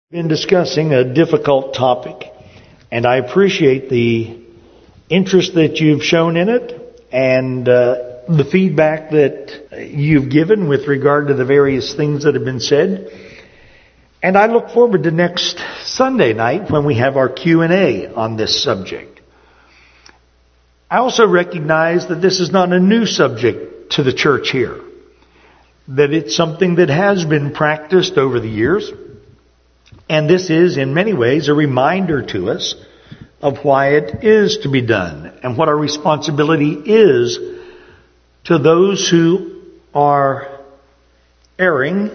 Been discussing a difficult topic, and I appreciate the interest that you've shown in it and the feedback that you've given with regard to the various things that have been said. And I look forward to next Sunday night when we have our Q&A on this subject. I also recognize that this is not a new subject to the church here, that it's something that has been practiced over the years. And this is, in many ways, a reminder to us of why it is to be done and what our responsibility is to those who are erring,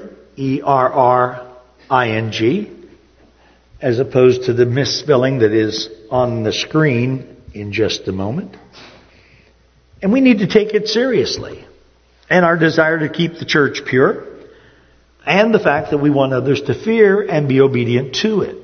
E-R-R-I-N-G, as opposed to the misspelling that is on the screen in just a moment. And we need to take it seriously. And our desire to keep the church pure, and the fact that we want others to fear and be obedient to it.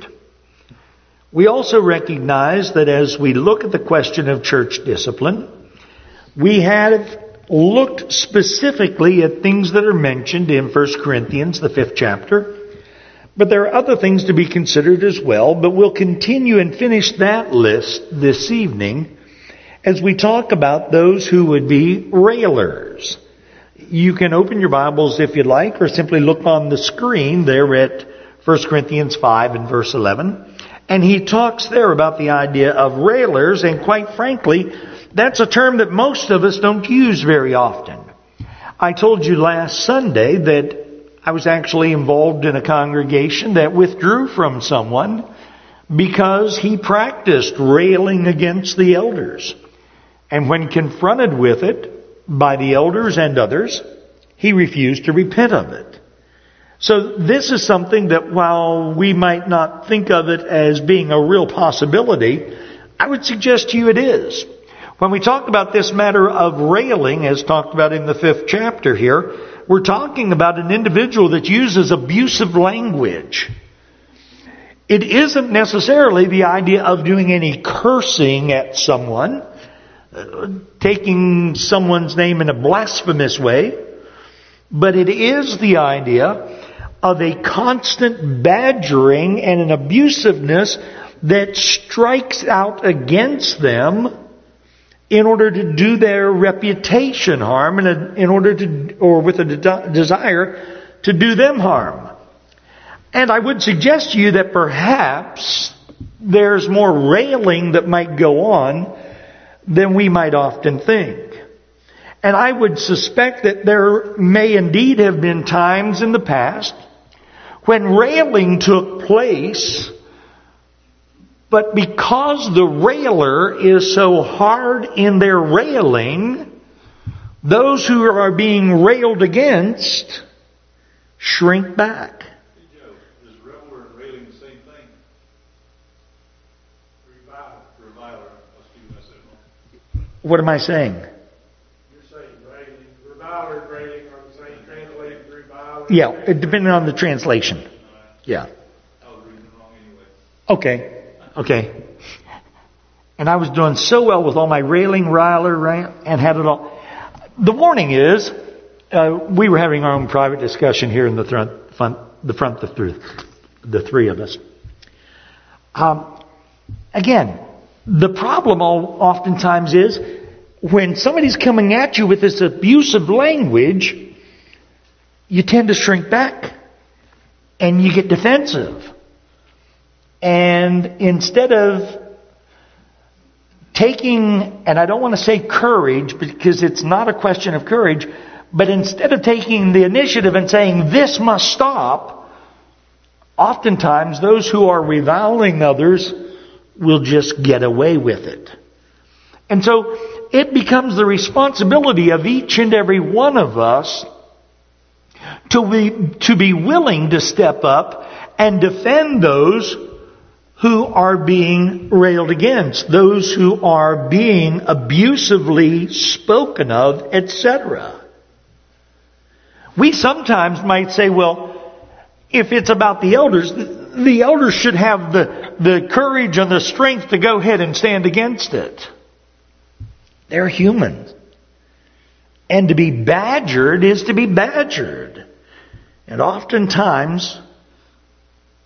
We also recognize that as we look at the question of church discipline, we have looked specifically at things that are mentioned in 1 Corinthians, the 5th chapter. But there are other things to be considered as well, but we'll continue and finish that list this evening as we talk about those who would be railers. You can open your Bibles if you'd like, or simply look on the screen there at 1 Corinthians 5 and verse 11. And he talks there about the idea of railers, and quite frankly, that's a term that most of us don't use very often. I told you last Sunday that I was actually involved in a congregation that withdrew from someone because he practiced railing against the elders. And when confronted with it by the elders and others, he refused to repent of it. So this is something that while we might not think of it as being a real possibility, I would suggest to you it is. When we talk about this matter of railing, as talked about in the 5th chapter here, we're talking about an individual that uses abusive language. It isn't necessarily the idea of doing any cursing at someone, taking someone's name in a blasphemous way, but it is the idea of a constant badgering and an abusiveness that strikes out against them in order to do their reputation harm, and in order to, or with a desire to do them harm. And I would suggest to you that perhaps there's more railing that might go on than we might often think. And I would suspect that there may indeed have been times in the past when railing took place, but because the railer is so hard in their railing, those who are being railed against shrink back. Hey Joe, is railer and railing the same thing? Reviler. What am I saying? You're saying railing. Reviler and railing are the same, translated reviler. Yeah, it depending on the translation. Yeah. I was reading it wrong anyway. Okay. And I was doing so well with all my railing, riler, and had it all. The warning is, we were having our own private discussion here in the three of us. Again, the problem oftentimes is when somebody's coming at you with this abusive language, you tend to shrink back and you get defensive. And instead of taking, and I don't want to say courage because it's not a question of courage, but instead of taking the initiative and saying this must stop, oftentimes those who are reviling others will just get away with it. And so it becomes the responsibility of each and every one of us to be willing to step up and defend those who are being railed against, those who are being abusively spoken of, etc. We sometimes might say, well, if it's about the elders should have the courage and the strength to go ahead and stand against it. They're human. And to be badgered is to be badgered. And oftentimes,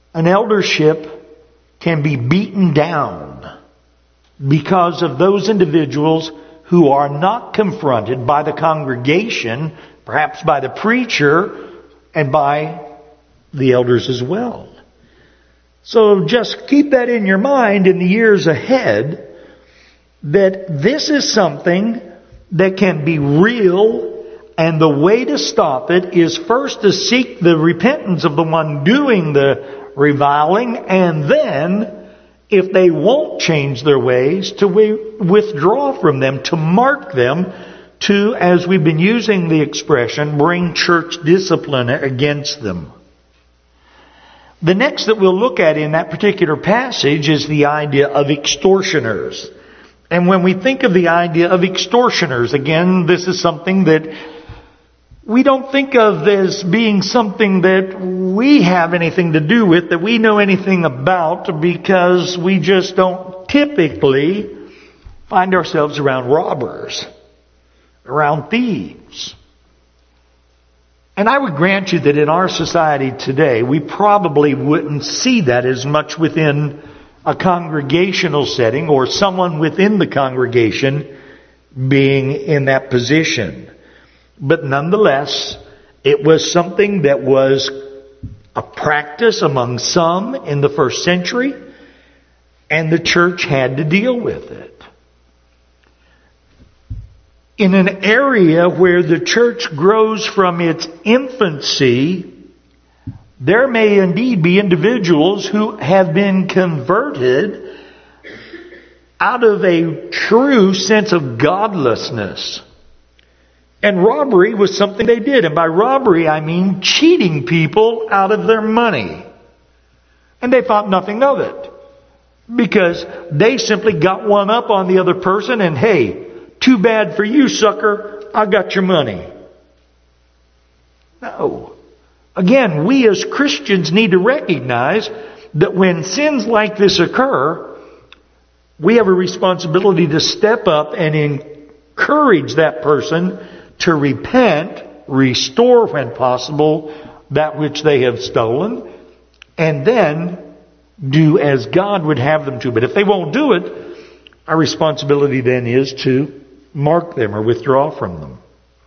an eldership can be beaten down because of those individuals who are not confronted by the congregation, perhaps by the preacher, and by the elders as well. So just keep that in your mind in the years ahead, that this is something that can be real, and the way to stop it is first to seek the repentance of the one doing the reviling, and then, if they won't change their ways, to withdraw from them, to mark them, to, as we've been using the expression, bring church discipline against them. The next that we'll look at in that particular passage is the idea of extortioners. And when we think of the idea of extortioners, again, this is something that we don't think of as being something that we have anything to do with, that we know anything about, because we just don't typically find ourselves around robbers, around thieves. And I would grant you that in our society today, we probably wouldn't see that as much within a congregational setting, or someone within the congregation being in that position. But nonetheless, it was something that was a practice among some in the first century, and the church had to deal with it. In an area where the church grows from its infancy, there may indeed be individuals who have been converted out of a true sense of godlessness. And robbery was something they did. And by robbery, I mean cheating people out of their money. And they thought nothing of it, because they simply got one up on the other person, and hey, too bad for you, sucker, I got your money. No. Again, we as Christians need to recognize that when sins like this occur, we have a responsibility to step up and encourage that person to repent, restore when possible that which they have stolen, and then do as God would have them to. But if they won't do it, our responsibility then is to mark them or withdraw from them.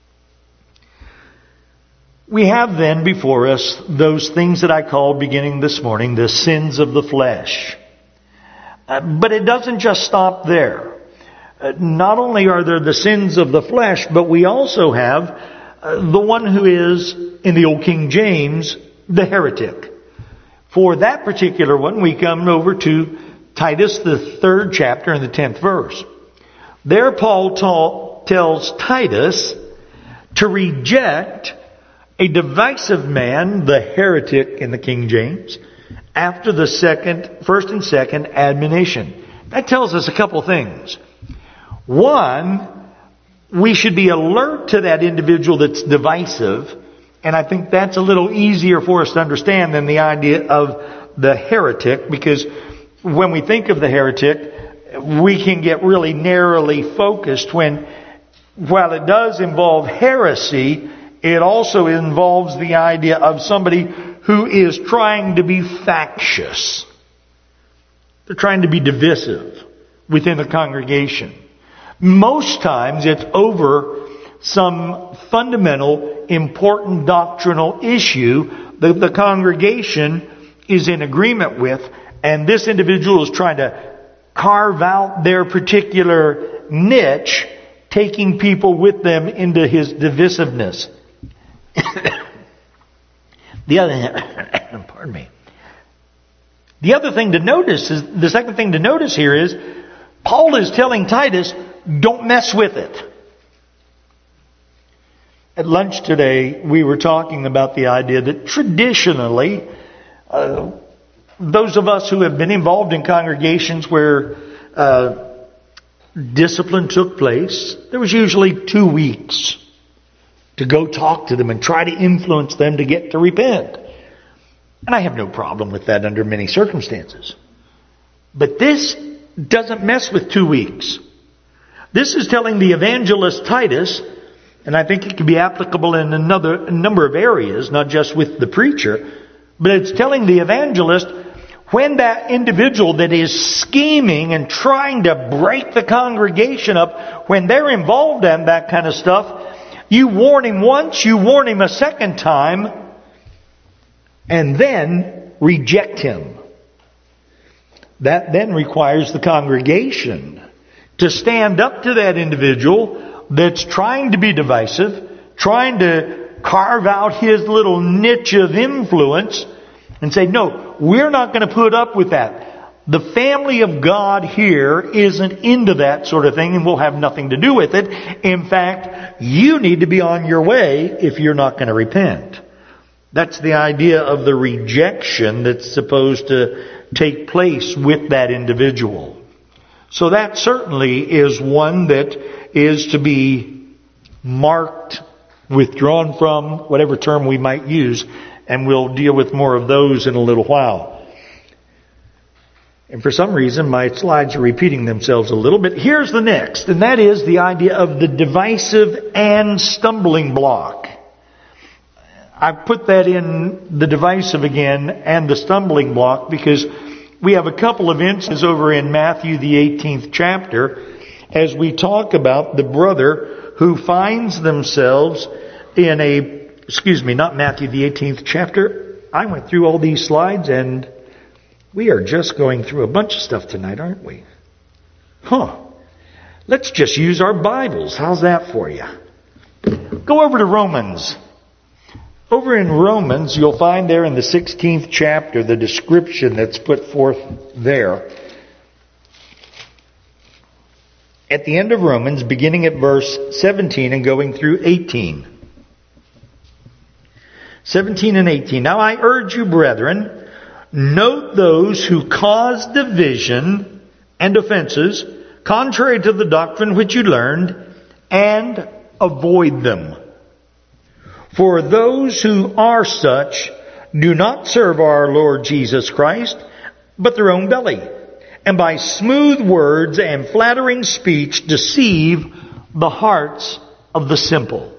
We have then before us those things that I called beginning this morning the sins of the flesh. But it doesn't just stop there. Not only are there the sins of the flesh, but we also have the one who is, in the Old King James, the heretic. For that particular one, we come over to Titus, the 3rd chapter and the 10th verse. There Paul tells Titus to reject a divisive man, the heretic in the King James, after the first and second admonition. That tells us a couple things. One, we should be alert to that individual that's divisive, and I think that's a little easier for us to understand than the idea of the heretic, because when we think of the heretic, we can get really narrowly focused when, while it does involve heresy, it also involves the idea of somebody who is trying to be factious. They're trying to be divisive within the congregation. Most times it's over some fundamental, important doctrinal issue that the congregation is in agreement with, and this individual is trying to carve out their particular niche, taking people with them into his divisiveness. The other thing to notice is, the second thing to notice here is, Paul is telling Titus, don't mess with it. At lunch today, we were talking about the idea that traditionally, those of us who have been involved in congregations where discipline took place, there was usually 2 weeks to go talk to them and try to influence them to get to repent. And I have no problem with that under many circumstances. But this doesn't mess with 2 weeks. This is telling the evangelist Titus, and I think it can be applicable in a number of areas, not just with the preacher, But it's telling the evangelist, when that individual that is scheming and trying to break the congregation up, when they're involved in that kind of stuff, you warn him once, you warn him a second time, and then reject him. That then requires the congregation to stand up to that individual that's trying to be divisive, trying to carve out his little niche of influence, and say, no, we're not going to put up with that. The family of God here isn't into that sort of thing, and will have nothing to do with it. In fact, you need to be on your way if you're not going to repent. That's the idea of the rejection that's supposed to take place with that individual. So that certainly is one that is to be marked, withdrawn from, whatever term we might use, and we'll deal with more of those in a little while. And for some reason, my slides are repeating themselves a little bit. Here's the next, and that is the idea of the divisive and stumbling block. I've put that in the divisive again and the stumbling block because we have a couple of instances over in Matthew the 18th chapter as we talk about the brother who finds themselves in not Matthew the 18th chapter. I went through all these slides and we are just going through a bunch of stuff tonight, aren't we? Let's just use our Bibles. How's that for you? Go over to Romans. Over in Romans, you'll find there in the 16th chapter the description that's put forth there. At the end of Romans, beginning at verse 17 and going through 18. 17 and 18. Now I urge you, brethren, note those who cause division and offenses, contrary to the doctrine which you learned, and avoid them. For those who are such do not serve our Lord Jesus Christ, but their own belly, and by smooth words and flattering speech deceive the hearts of the simple.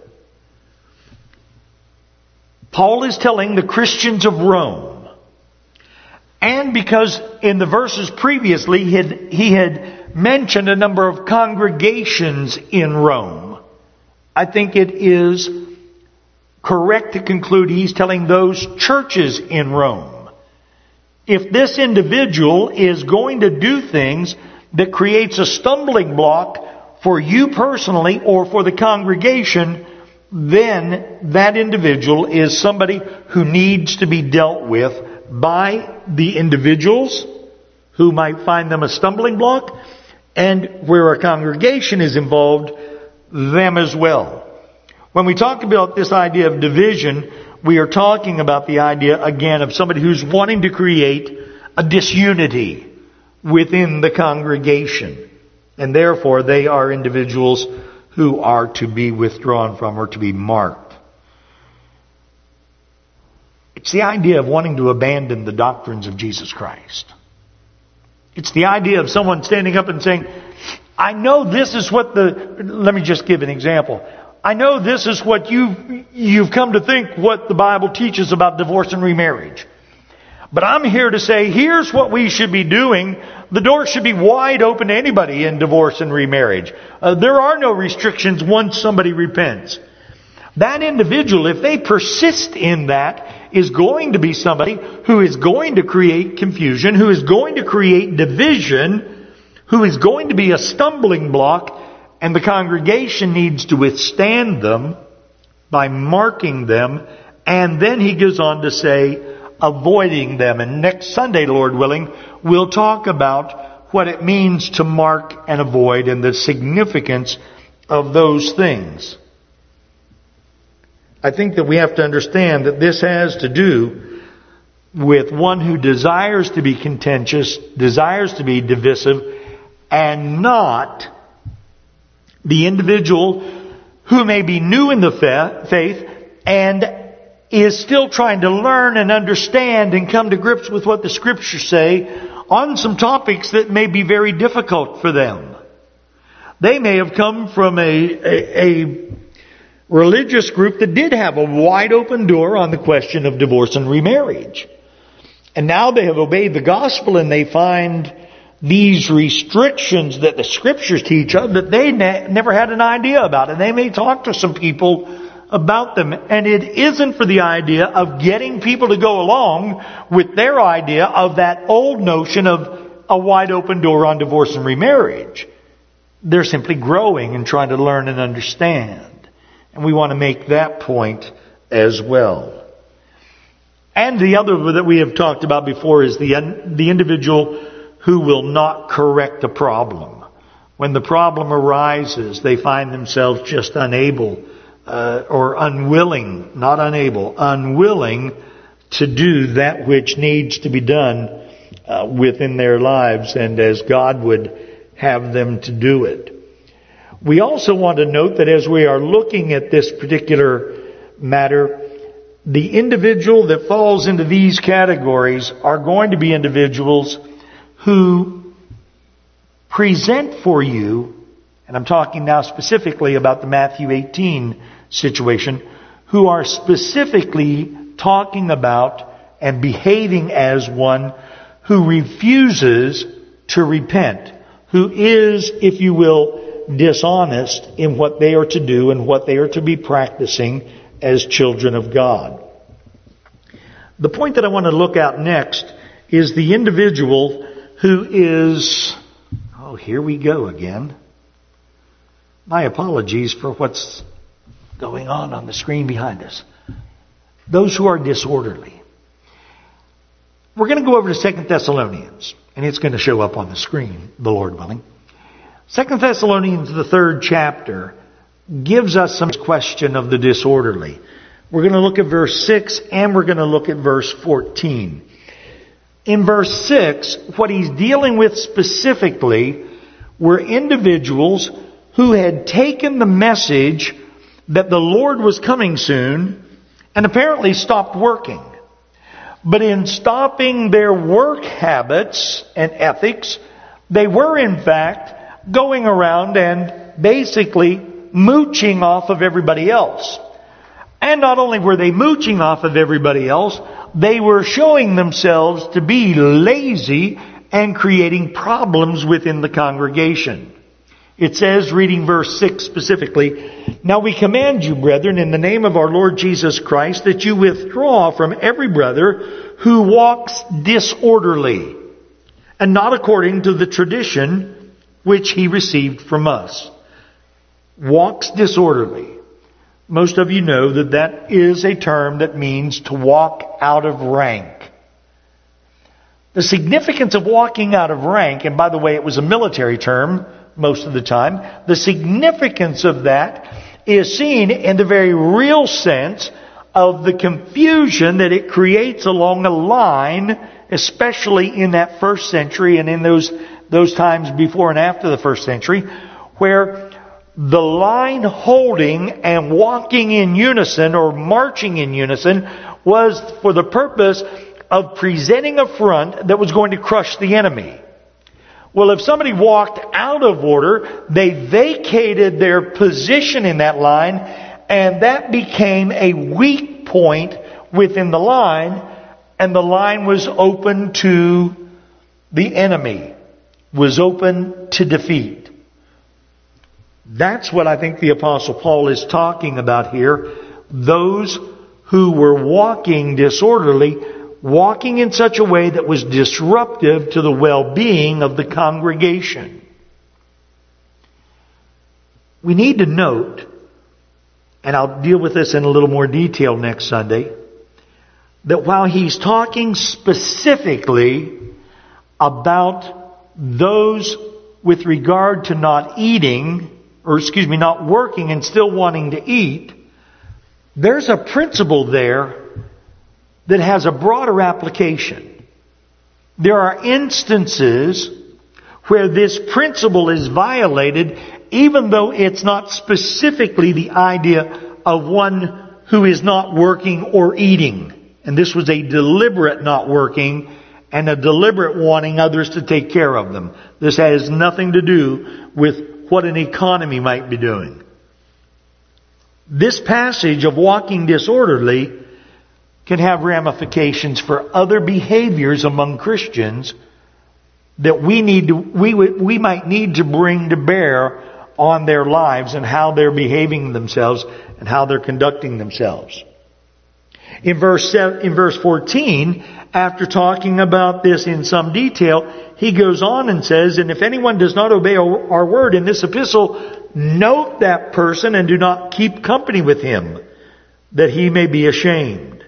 Paul is telling the Christians of Rome, and because in the verses previously he had mentioned a number of congregations in Rome, I think it is correct to conclude he's telling those churches in Rome. If this individual is going to do things that creates a stumbling block for you personally or for the congregation, then that individual is somebody who needs to be dealt with by the individuals who might find them a stumbling block, and where a congregation is involved, them as well. When we talk about this idea of division, we are talking about the idea, again, of somebody who's wanting to create a disunity within the congregation. And therefore, they are individuals who are to be withdrawn from or to be marked. It's the idea of wanting to abandon the doctrines of Jesus Christ. It's the idea of someone standing up and saying, I know this is what let me just give an example. I know this is what you've come to think what the Bible teaches about divorce and remarriage. But I'm here to say, here's what we should be doing. The door should be wide open to anybody in divorce and remarriage. There are no restrictions once somebody repents. That individual, if they persist in that, is going to be somebody who is going to create confusion, who is going to create division, who is going to be a stumbling block. And the congregation needs to withstand them by marking them. And then he goes on to say, avoiding them. And next Sunday, Lord willing, we'll talk about what it means to mark and avoid and the significance of those things. I think that we have to understand that this has to do with one who desires to be contentious, desires to be divisive, and not the individual who may be new in the faith and is still trying to learn and understand and come to grips with what the Scriptures say on some topics that may be very difficult for them. They may have come from a religious group that did have a wide open door on the question of divorce and remarriage. And now they have obeyed the gospel and they find these restrictions that the scriptures teach of that they never had an idea about. And they may talk to some people about them. And it isn't for the idea of getting people to go along with their idea of that old notion of a wide open door on divorce and remarriage. They're simply growing and trying to learn and understand. And we want to make that point as well. And the other that we have talked about before is the individual who will not correct a problem. When the problem arises, they find themselves just unable or unwilling, not unable, unwilling to do that which needs to be done within their lives and as God would have them to do it. We also want to note that as we are looking at this particular matter, the individual that falls into these categories are going to be individuals who present for you, and I'm talking now specifically about the Matthew 18 situation, who are specifically talking about and behaving as one who refuses to repent, who is, if you will, dishonest in what they are to do and what they are to be practicing as children of God. The point that I want to look at next is the individual who is, here we go again. My apologies for what's going on the screen behind us. Those who are disorderly. We're going to go over to 2 Thessalonians, and it's going to show up on the screen, the Lord willing. 2 Thessalonians, the 3rd chapter, gives us some question of the disorderly. We're going to look at verse 6 and we're going to look at verse 14. In verse 6, what he's dealing with specifically were individuals who had taken the message that the Lord was coming soon and apparently stopped working. But in stopping their work habits and ethics, they were in fact going around and basically mooching off of everybody else. And not only were they mooching off of everybody else, they were showing themselves to be lazy and creating problems within the congregation. It says, reading verse 6 specifically, "Now we command you, brethren, in the name of our Lord Jesus Christ, that you withdraw from every brother who walks disorderly, and not according to the tradition which he received from us." Walks disorderly. Most of you know that that is a term that means to walk out of rank. The significance of walking out of rank, and by the way, it was a military term most of the time, the significance of that is seen in the very real sense of the confusion that it creates along a line, especially in that first century and in those times before and after the first century, where the line holding and walking in unison or marching in unison was for the purpose of presenting a front that was going to crush the enemy. Well, if somebody walked out of order, they vacated their position in that line, and that became a weak point within the line, and the line was open to the enemy, was open to defeat. That's what I think the Apostle Paul is talking about here. Those who were walking disorderly, walking in such a way that was disruptive to the well-being of the congregation. We need to note, and I'll deal with this in a little more detail next Sunday, that while he's talking specifically about those with regard to not working and still wanting to eat, there's a principle there that has a broader application. There are instances where this principle is violated, even though it's not specifically the idea of one who is not working or eating. And this was a deliberate not working and a deliberate wanting others to take care of them. This has nothing to do with what an economy might be doing. this passage of walking disorderly can have ramifications for other behaviors among Christians that we might need to bring to bear on their lives and how they're behaving themselves and how they're conducting themselves. In verse 14, after talking about this in some detail, he goes on and says, "And if anyone does not obey our word in this epistle, note that person and do not keep company with him, that he may be ashamed."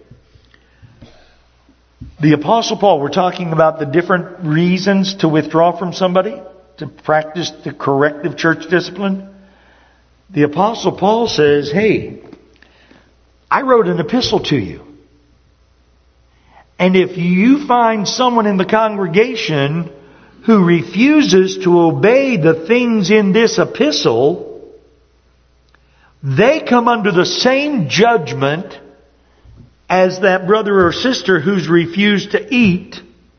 The Apostle Paul, we're talking about the different reasons to withdraw from somebody, to practice the corrective church discipline. The Apostle Paul says, hey, I wrote an epistle to you. And if you find someone in the congregation who refuses to obey the things in this epistle, they come under the same judgment as that brother or sister who's refused to eat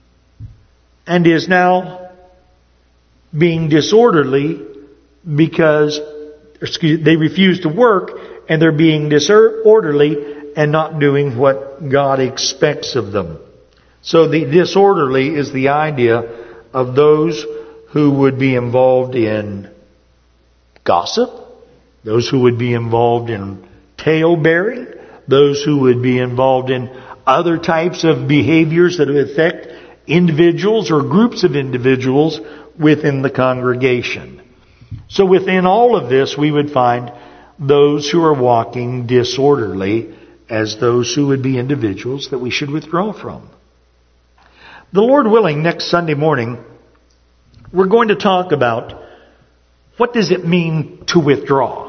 and is now being disorderly because they refuse to work and they're being disorderly and not doing what God expects of them. So the disorderly is the idea of those who would be involved in gossip, those who would be involved in tale-bearing, those who would be involved in other types of behaviors that affect individuals or groups of individuals within the congregation. So within all of this, we would find those who are walking disorderly as those who would be individuals that we should withdraw from. The Lord willing, next Sunday morning, we're going to talk about what does it mean to withdraw?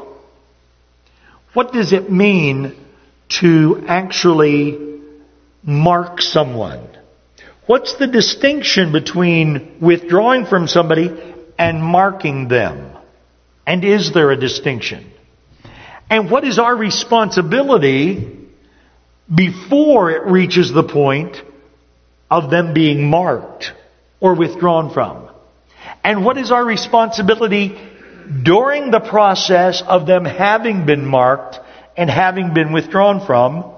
What does it mean to actually mark someone? What's the distinction between withdrawing from somebody and marking them? And is there a distinction? And what is our responsibility before it reaches the point of them being marked or withdrawn from? And what is our responsibility during the process of them having been marked and having been withdrawn from?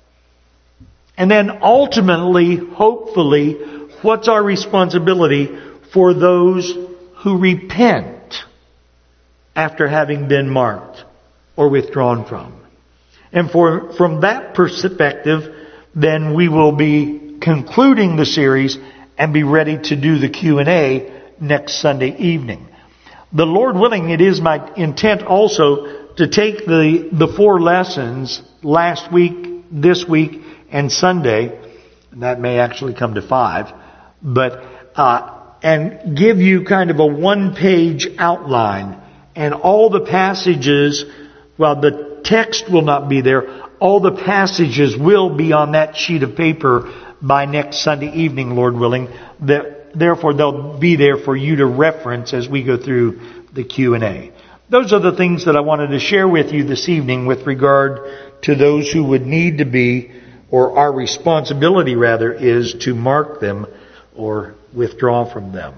And then ultimately, hopefully, what's our responsibility for those who repent after having been marked or withdrawn from? And from that perspective, then we will be concluding the series and be ready to do the Q&A next Sunday evening. The Lord willing, it is my intent also to take the 4 lessons last week, this week, and Sunday, and that may actually come to 5, but and give you kind of a 1-page outline, and all the passages, well, the text will not be there, all the passages will be on that sheet of paper by next Sunday evening, Lord willing. Therefore, they'll be there for you to reference as we go through the Q&A. Those are the things that I wanted to share with you this evening with regard to those who would need to be, or our responsibility rather, is to mark them or withdraw from them.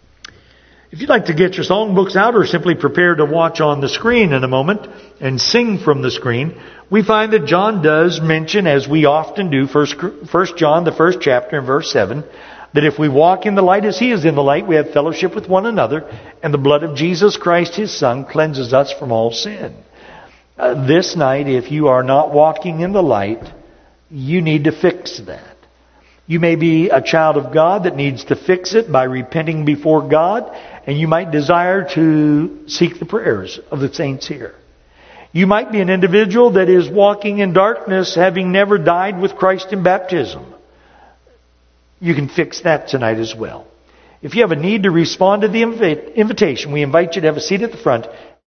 If you'd like to get your songbooks out or simply prepare to watch on the screen in a moment and sing from the screen, we find that John does mention, as we often do, 1 John, the 1st chapter and verse 7, that if we walk in the light as He is in the light, we have fellowship with one another, and the blood of Jesus Christ, His Son, cleanses us from all sin. This night, if you are not walking in the light, you need to fix that. You may be a child of God that needs to fix it by repenting before God, and you might desire to seek the prayers of the saints here. You might be an individual that is walking in darkness, having never died with Christ in baptism. You can fix that tonight as well. If you have a need to respond to the invitation, we invite you to have a seat at the front